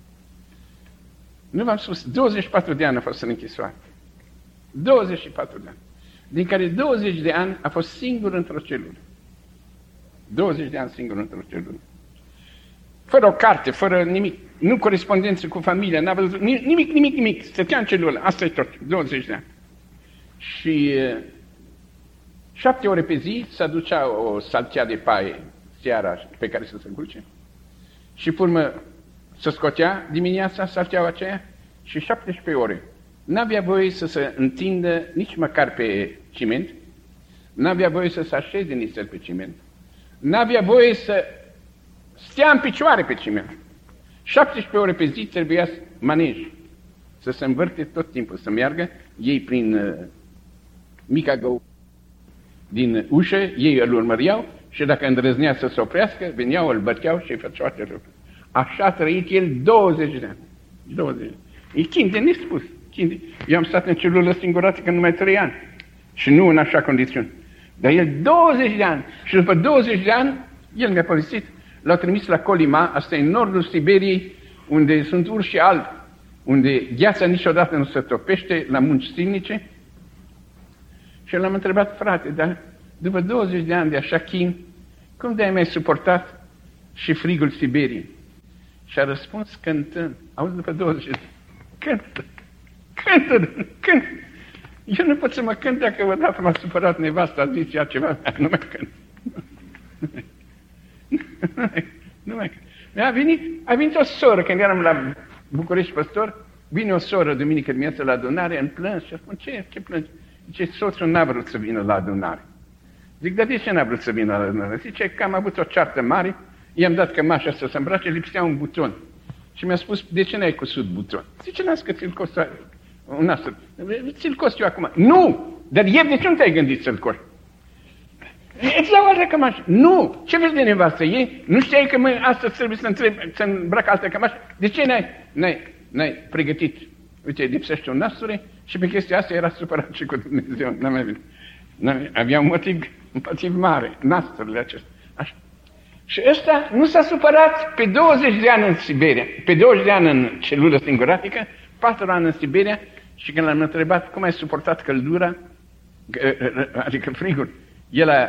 Nu v-am spus, douăzeci și patru de ani a fost în închisoare. douăzeci și patru de ani. Din care douăzeci de ani a fost singur într-o celulă. douăzeci de ani singur într-o celulă. Fără o carte, fără nimic, nu corespondență cu familia, n-a văzut nimic, nimic, nimic. Stătea în celulă, asta e tot, douăzeci de ani. Și uh, șapte ore pe zi se aducea o saltea de paie seara pe care să se culce. Și pe urmă se scotea dimineața salteaua aceea și șaptesprezece ore. N-avea voie să se întindă nici măcar pe ciment, n-avea voie să se așeze nici pe ciment, n-avea voie să stea în picioare pe ciment. șaptesprezece ore pe zi trebuia manej, să se învârte tot timpul, să meargă, ei prin uh, mica gău din ușă, ei îl urmăreau și dacă îndrăznea să se oprească, veneau, îl băteau și îi făceau atât. Așa a trăit el douăzeci de ani. douăzeci. E chin de nespus. Chin. Eu am stat în celulă singuratică numai trei ani și nu în așa condițiuni. Dar el douăzeci de ani și după douăzeci de ani, el mi-a povestit, l-au trimis la Colima, asta e în nordul Siberiei, unde sunt urși albi, unde gheața niciodată nu se topește, la munci silnice. Și l-am întrebat, frate, dar după douăzeci de ani de așa chin, cum de-ai mai suportat și frigul Siberiei? Și a răspuns cântând. Auzi, după douăzeci de ani, cântă, cântă, cântă. Eu nu pot să mă cânt dacă odată m-a supărat nevasta, a zis ea ceva, nu mai cânt. Nu mai cânt. A venit, a venit o soră, când eram la București păstor, vine o soră duminică dimineața la adunare, în plâns și a spun, ce, ce plângi? Zice, soțul n-a vrut să vină la adunare. Zic, dar de ce n-a vrut să vină la adunare? Zice că am avut o ceartă mare, i-am dat cămașa să se îmbrace, lipsea un buton. Și mi-a spus, de ce n-ai cusut buton? Zice, n-ați că ți-l costă un astfel. Ți-l cost eu acum. Nu! Dar ieri de ce nu te-ai gândit să-l coști? Îți dau altă cămașă. Nu! Ce vezi de nevastă ei? Nu știai că măi, astăzi trebuie să, întreb, să îmbrac altă cămașă? De ce n-ai, n-ai, n-ai pregătit? Uite, lipsește un nasture și pe chestia asta era supărat și cu Dumnezeu. N-am mai venit. N-am, avea un motiv, un motiv mare, nasturile acestea. Așa. Și ăsta nu s-a supărat pe douăzeci de ani în Siberia, pe douăzeci de ani în celulă singuratică, patru ani în Siberia și când l-am întrebat cum ai suportat căldura, adică frigul, el a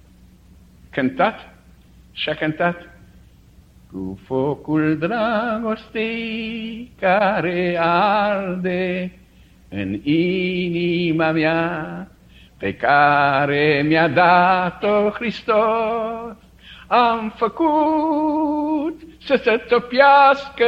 cântat și a cântat cu focul dragostei care arde în inima mea, pe care mi-a dat-o Hristos, am făcut să se topiască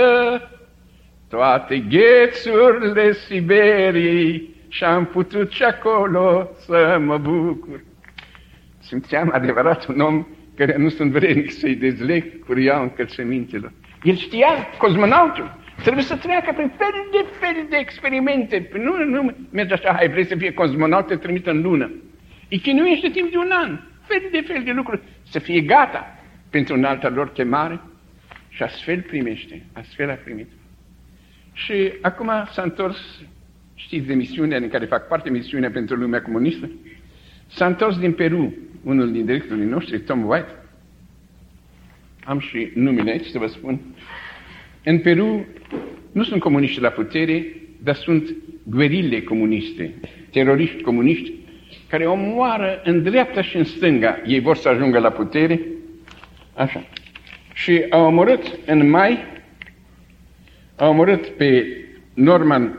toate ghețurile Siberiei și am putut și acolo să mă bucur. Simțeam adevărat un om care nu sunt vrednic să-i dezleg curiau încălțămintelor. El știa, cosmonautul, trebuie să treacă prin fel de fel de experimente. Nu, nu merge așa, hai, vrei să fie cosmonaut, te trimite în lună. Îi chinuiește timp de un an, fel de fel de lucruri, să fie gata pentru un altă lor chemare și astfel primește, astfel a primit. Și acum s-a întors, știți de misiunea în care fac parte, misiunea pentru lumea comunistă, s-a întors din Peru, unul din directorii noștri, Tom White, am și numele aici să vă spun. În Peru nu sunt comuniști la putere, dar sunt guerile comuniste, teroriști comuniști, care omoară în dreapta și în stânga. Ei vor să ajungă la putere. Așa. Și au omorât în mai, au omorât pe Norman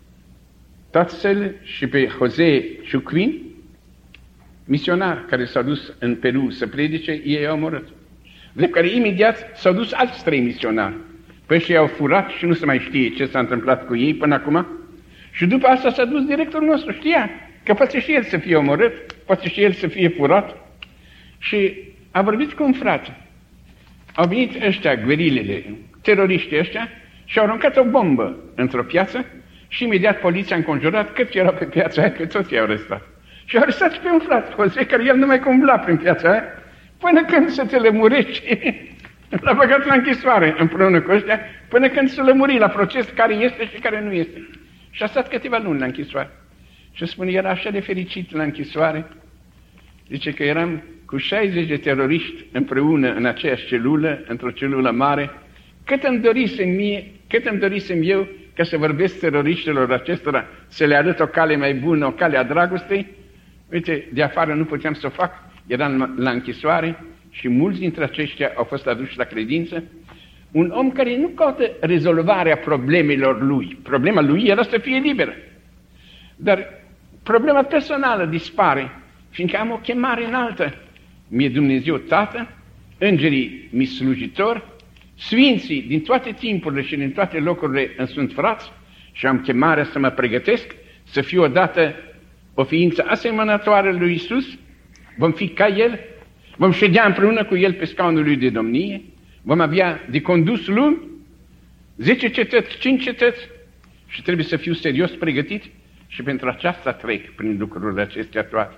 Tatzel și pe José Chuquin, misionar care s-au dus în Peru să predice, ei au omorât. De care imediat s-au dus alți trei misionari. Păi și i-au furat și nu se mai știe ce s-a întâmplat cu ei până acum. Și după asta s-a dus directorul nostru, știa că poate și el să fie omorât, poate și el să fie furat. Și a vorbit cu un frate. Au venit ăștia, guerilele, teroriștii ăștia, și au aruncat o bombă într-o piață și imediat poliția a înconjurat cât erau pe piața aia, că toți i-au arestat. Și au arestat și pe un frate, José, care el nu mai cumbla prin piața aia, până când se te lămurește, l-a băgat la închisoare împreună cu ăștia, până când se lămuri la proces care este și care nu este. Și a stat câteva luni la închisoare. Și spune, era așa de fericit la închisoare, zice că eram cu șaizeci de teroriști împreună în aceeași celulă, într-o celulă mare, cât îmi dorisem mie, cât îmi dorisem eu ca să vorbesc teroriștilor acestora, să le arăt o cale mai bună, o cale a dragostei. Uite, de afară nu puteam să o fac, eram la închisoare și mulți dintre aceștia au fost aduși la credință. Un om care nu caută rezolvarea problemelor lui. Problema lui era să fie liberă. Dar problema personală dispare, fiindcă am o chemare înaltă. Mie Dumnezeu Tată, îngerii mi slujitori, sfinții din toate timpurile și din toate locurile îmi sunt frați și am chemarea să mă pregătesc să fiu odată o ființă asemănătoare lui Iisus, vom fi ca El, vom ședea împreună cu El pe scaunul lui de domnie, vom avea de condus lumi, zece cetăți, cinci cetăți și trebuie să fiu serios pregătit și pentru aceasta trec prin lucrurile acestea toate.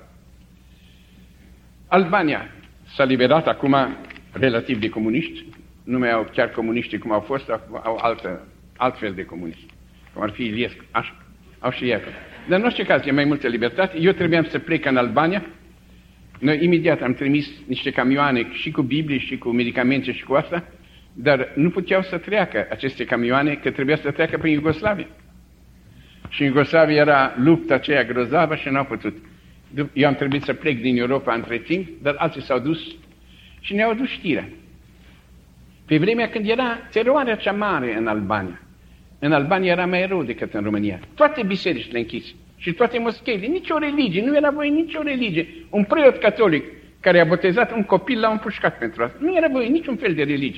Albania s-a liberat acum relativ de comuniști, nu mai au chiar comuniștii cum au fost, au altă, altfel de comuniști, cum ar fi Iliescu, așa, au și ei. Dar în orice caz e mai multă libertate. Eu trebuiam să plec în Albania. Noi imediat am trimis niște camioane și cu Biblie și cu medicamente și cu asta, dar nu puteau să treacă aceste camioane, că trebuia să treacă prin Iugoslavia. Și în Iugoslavia era lupta aceea grozavă și n-au putut. Eu am trebuit să plec din Europa între timp, dar alții s-au dus și ne-au adus știrea. Pe vremea când era teroarea cea mare în Albania. În Albania era mai rău decât în România. Toate bisericile închise și toate moscheile, nicio religie, nu era voie nicio religie. Un preot catolic care a botezat un copil l-a împușcat pentru asta. Nu era voie niciun fel de religie.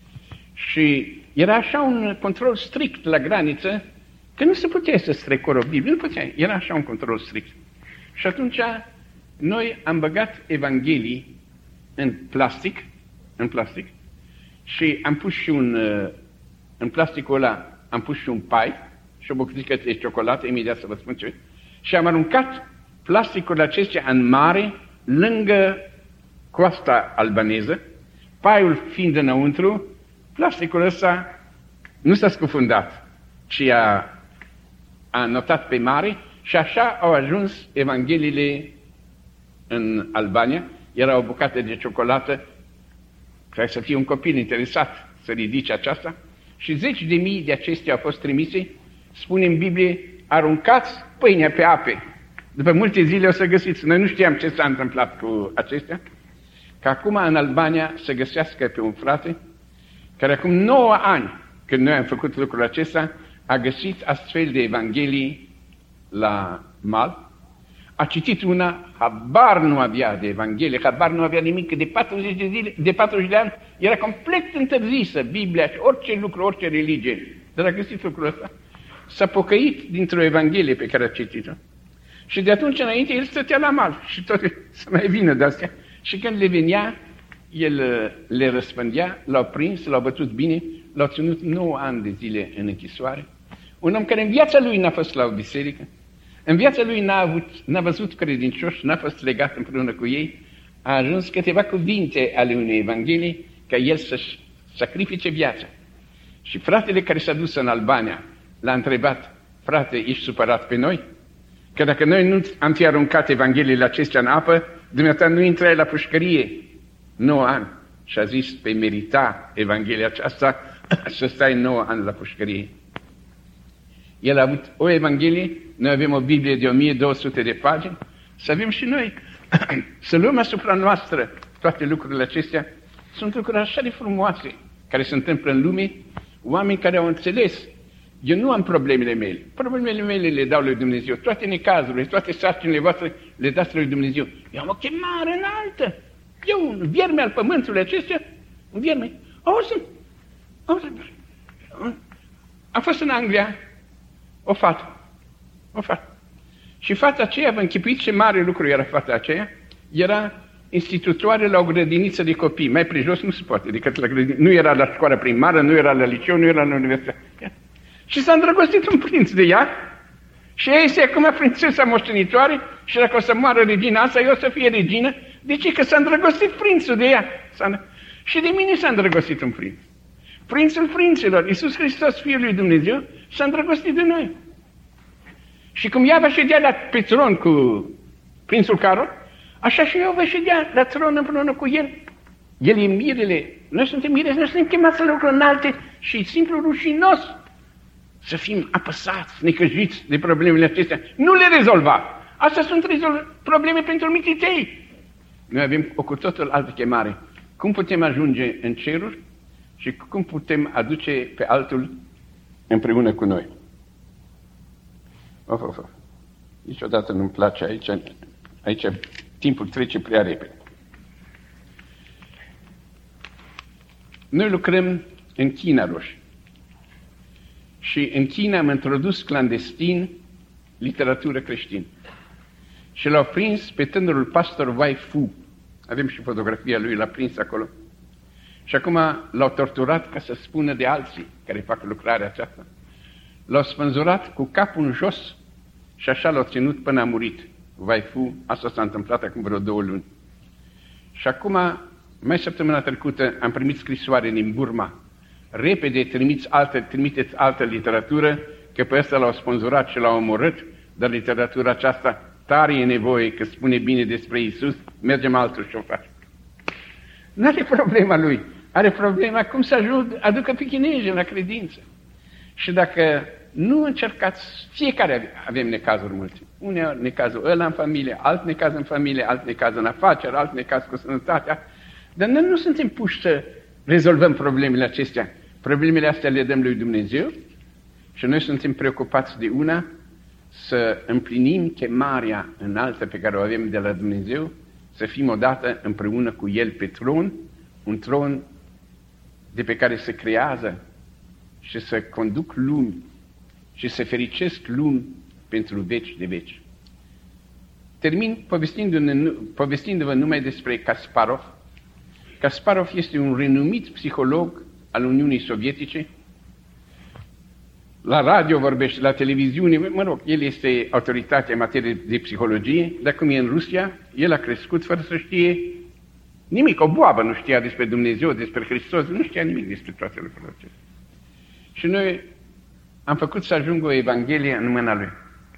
Și era așa un control strict la graniță, că nu se putea să strecori o Biblie, nu putea. Era așa un control strict. Și atunci noi am băgat Evanghelii în plastic, în plastic, și am pus și un, în plasticul ăla, am pus și un pai și o bucățică de ciocolată, imediat să vă spun ce, și am aruncat plasticul acestea în mare, lângă coasta albaneză, paiul fiind înăuntru, plasticul ăsta nu s-a scufundat, ci a, a notat pe mare și așa au ajuns Evangheliile în Albania. Era o bucată de ciocolată, care să fie un copil interesat să ridice aceasta, și zeci de mii de acestea au fost trimise, spune în Biblie, aruncați pâinea pe ape. După multe zile o să găsiți. Noi nu știam ce s-a întâmplat cu acestea, că acum în Albania să găsească pe un frate, care acum nouă ani, când noi am făcut lucrul acesta, a găsit astfel de Evanghelii la mal, a citit una, habar nu avea de Evanghelie, habar nu avea nimic, că de patruzeci de zile, de patruzeci de ani, era complet întârzisă Biblia și orice lucru, orice religie. Dar a găsit lucrul ăsta. S-a pocăit dintr-o Evanghelie pe care a citit-o. Și de atunci înainte el stătea la mal și tot să mai vină de-astea. Și când le venea, el le răspândea, l-au prins, l-au bătut bine, l-au ținut nouă ani de zile în închisoare. Un om care în viața lui n-a fost la o biserică, în viața lui n-a, avut, n-a văzut credincioși, n-a fost legat împreună cu ei, a ajuns câteva cuvinte ale unei Evanghelii ca el să-și sacrifice viața. Și fratele care s-a dus în Albania l-a întrebat, frate, ești supărat pe noi? Că dacă noi nu am fi aruncat Evangheliile acestea în apă, dumneata nu intrai la pușcărie nouă ani. Și a zis, pe merita Evanghelia aceasta să stai nouă ani la pușcărie. El a avut o Evanghelie, noi avem o Biblie de o mie două sute de pagini, să avem și noi, să luăm asupra noastră toate lucrurile acestea. Sunt lucruri așa de frumoase care se întâmplă în lume, oameni care au înțeles. Eu nu am problemele mele. Problemele mele le dau lui Dumnezeu. Toate necazurile, toate sarcinile voastre le dați lui Dumnezeu. Eu am o chemare înaltă. Eu, un vierme al pământului acestea, un vierme. Auzi, auzi, am fost în Anglia, o fată, o fată. Și fata aceea, vă închipuiți ce mare lucru era fata aceea, era institutoare la o grădiniță de copii. Mai prejos nu se poate decât la grădiniță. Nu era la școala primară, nu era la liceu, nu era la universitate. Și s-a îndrăgostit un prinț de ea și ea este acum prințesa moștenitoare și dacă o să moară regina asta, eu o să fie regină. De ce? Că s-a îndrăgostit prințul de ea. Și de mine s-a îndrăgostit un prinț. Prințul prinților, Iisus Hristos, Fiul lui Dumnezeu, s-a îndrăgostit de noi. Și cum ea va ședea la, pe tron cu prințul Carol, așa și eu voi ședea la tron împreună cu el. El e mirele. Noi suntem mirele, noi suntem chemați la lucruri înalte și e simplu rușinos să fim apăsați, necăjiți de problemele acestea. Nu le rezolva. Astea sunt probleme pentru mititei. Noi avem o cu totul altă chemare. Cum putem ajunge în ceruri și cum putem aduce pe altul împreună cu noi. Of, of, of. Niciodată nu-mi place aici. Aici timpul trece prea repede. Noi lucrăm în China Roșie. Și în China am introdus clandestin literatură creștină. Și l-au prins pe tânărul pastor Wai Fu. Avem și fotografia lui, l-a prins acolo. Și acum l-au torturat ca să spună de alții care fac lucrarea aceasta. L-au spânzurat cu capul în jos și așa l-au ținut până a murit. Wai Fu, asta s-a întâmplat acum vreo două luni. Și acum, mai săptămâna trecută, am primit scrisoare din Burma. Repede trimiți altă, trimiteți altă literatură, că pe ăsta l-au spânzurat și l-au omorât, dar literatura aceasta tare e nevoie, că spune bine despre Iisus, mergem altul și o face. Nu are problema lui, are problema cum să ajung, aducă pe chinezii la credință. Și dacă nu încercați, fiecare avem necazuri multe. Uneori necazul ăla în familie, alt necaz în familie, alt necaz în afaceri, alt necaz cu sănătatea, dar noi nu suntem puși să rezolvăm problemele acestea. Problemele astea le dăm lui Dumnezeu și noi suntem preocupați de una, să împlinim chemarea înaltă pe care o avem de la Dumnezeu, să fim odată împreună cu El pe tron, un tron de pe care se creează și să conduc lumi și să fericesc lumi pentru veci de veci. Termin povestindu-vă, povestindu-vă numai despre Kasparov. Kasparov este un renumit psiholog al Uniunii Sovietice. La radio vorbește, la televiziune, mă rog, el este autoritatea în materie de psihologie, dar cum e în Rusia, el a crescut fără să știe nimic, o boabă nu știa despre Dumnezeu, despre Hristos, nu știa nimic despre toate lucrurile acestea. Și noi am făcut să ajungă o Evanghelie în mâna lui.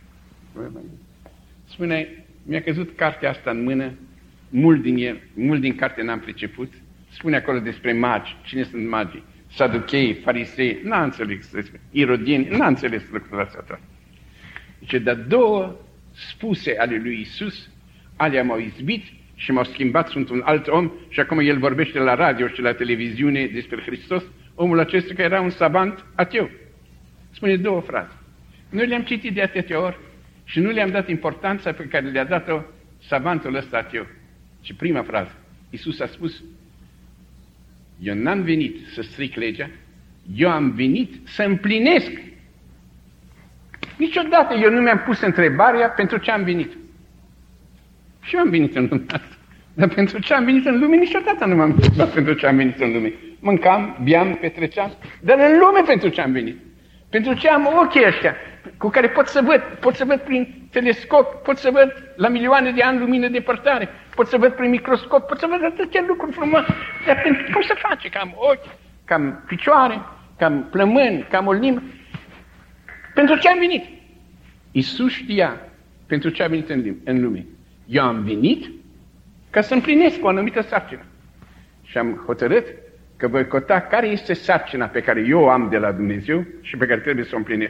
Spune, mi-a căzut cartea asta în mână, mult din el, mult din carte n-am priceput, spune acolo despre magi, cine sunt magii? Saduchei, farisei, n-a înțeles despre irodieni, n-a înțeles lucrurile astea. Deci, dar două spuse ale lui Iisus, alea m-au izbit și m-au schimbat, sunt un alt om și acum el vorbește la radio și la televiziune despre Hristos, omul acesta care era un savant ateu. Spune două fraze. Noi le-am citit de atâtea ori și nu le-am dat importanța pe care le-a dat-o savantul ăsta ateu. Și prima frază, Iisus a spus, eu n-am venit să stric legea, eu am venit să împlinesc. Niciodată eu nu mi-am pus întrebarea pentru ce am venit. Și eu am venit în lumea asta. Dar pentru ce am venit în lume, niciodată nu m-am întrebat pentru ce am venit în lume. Mâncam, beam, petreceam, dar în lume pentru ce am venit. Pentru ce am ochii ăștia cu care pot să văd, pot să văd prin telescop, pot să văd la milioane de ani lumină depărtare, pot să văd prin microscop, pot să văd atâtea lucruri frumoase. Dar pentru, cum se face? Că am ochi, că am picioare, că am plămâni, că am o limbă. Pentru ce am venit? Iisus știa pentru ce a venit în, în lume. Eu am venit ca să împlinesc o anumită sarcină. Și am hotărât că voi cota care este sarcina pe care eu o am de la Dumnezeu și pe care trebuie să o împlinesc.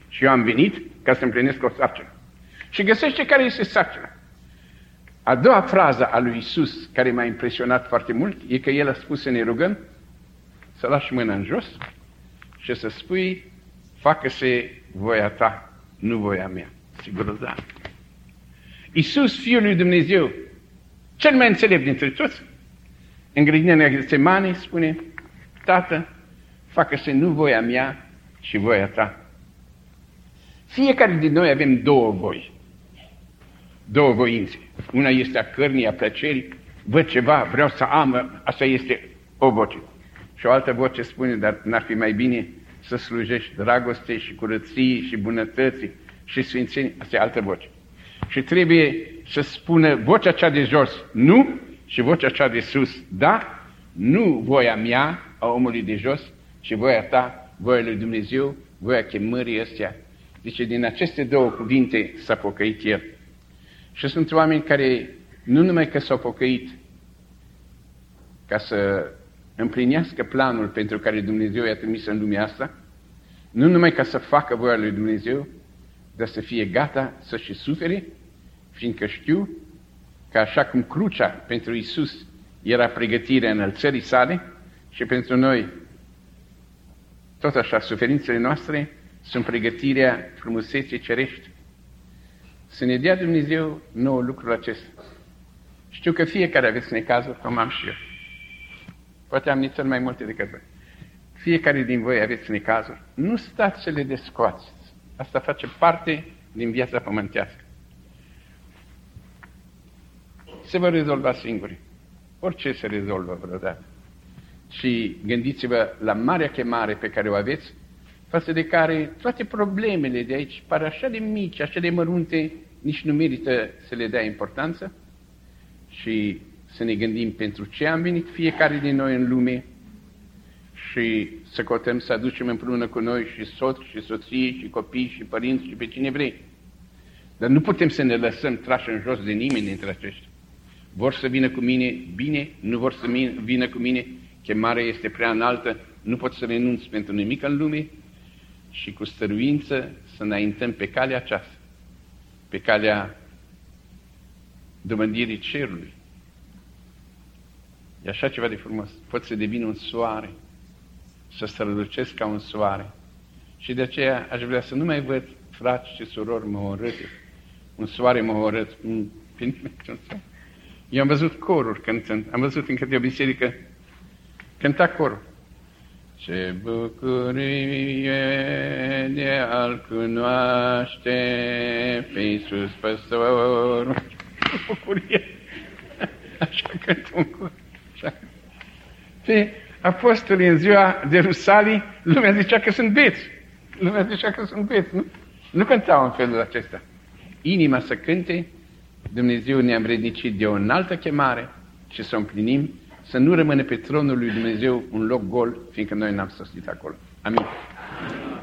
și eu am venit ca să împlinesc o sarcină. Și găsește care este sarcina. A doua frază a lui Iisus, care m-a impresionat foarte mult, e că El a spus să ne rugăm, să lași mâna în jos și să spui, facă-se voia ta, nu voia mea. Sigur, da. Iisus, Fiul lui Dumnezeu, cel mai înțelept dintre toți, în grădina Ghetsemane spune, Tată, facă-se nu voia mea, ci voia ta. Fiecare din noi avem două voi, două voințe. Una este a cărnii, a plăcerii, văd ceva, vreau să am, asta este o voce. Și o altă voce spune, dar n-ar fi mai bine să slujești dragostei și curăției și bunătății și sfințenii, asta e altă voce. Și trebuie să spună vocea cea de jos, nu, și vocea cea de sus, da, nu voia mea, a omului de jos, ci voia ta, voia lui Dumnezeu, voia chemării ăstea. Zice, din aceste două cuvinte s-a pocăit el. Și sunt oameni care nu numai că s-au pocăit ca să împlinească planul pentru care Dumnezeu i-a trimis în lumea asta, nu numai ca să facă voia lui Dumnezeu, dar să fie gata să și sufere, fiindcă știu că așa cum crucea pentru Iisus era pregătirea înălțării sale, și pentru noi, tot așa, suferințele noastre sunt pregătirea frumuseții cerești. Să ne dea Dumnezeu nouă lucrul acesta. Știu că fiecare aveți necazuri, cum am și eu. Poate am nițel mai multe decât voi. Fiecare din voi aveți necazuri. Nu stați să le descoați. Asta face parte din viața pământească. Se vor rezolva singuri. Orice se rezolvă vreodată. Și gândiți-vă la marea chemare pe care o aveți, față de care toate problemele de aici par așa de mici, așa de mărunte, nici nu merită să le dea importanță, și să ne gândim pentru ce am venit fiecare din noi în lume și să căutăm să aducem împreună cu noi și soți și soții și copii și părinți și pe cine vrei. Dar nu putem să ne lăsăm trași în jos de nimeni dintre aceștia. Vor să vină cu mine, bine, nu vor să vină cu mine, chemarea este prea înaltă, nu pot să renunț pentru nimic în lume, și cu stăruință să înaintăm pe calea aceasta, pe calea domândirii cerului. E așa ceva de frumos. Pot să devin un soare, să strălucesc ca un soare. Și de aceea aș vrea să nu mai văd frați și surori mohorâte. Un soare mohorât. Eu am văzut coruri cântând. Am văzut în câte o biserică cânta corul. Ce bucurie de a-L cunoaște pe Iisus Păstorul. Ce bucurie! Așa cântă un cor. Așa. Pe apostolii în ziua de Rusalii, lumea zicea că sunt beți. Lumea zicea că sunt beți, nu? Nu cântau în felul acesta. Inima să cânte, Dumnezeu ne-a învrednicit de o înaltă chemare și să o împlinim, să nu rămână pe tronul lui Dumnezeu un loc gol, fiindcă noi n-am sosit acolo. Amin.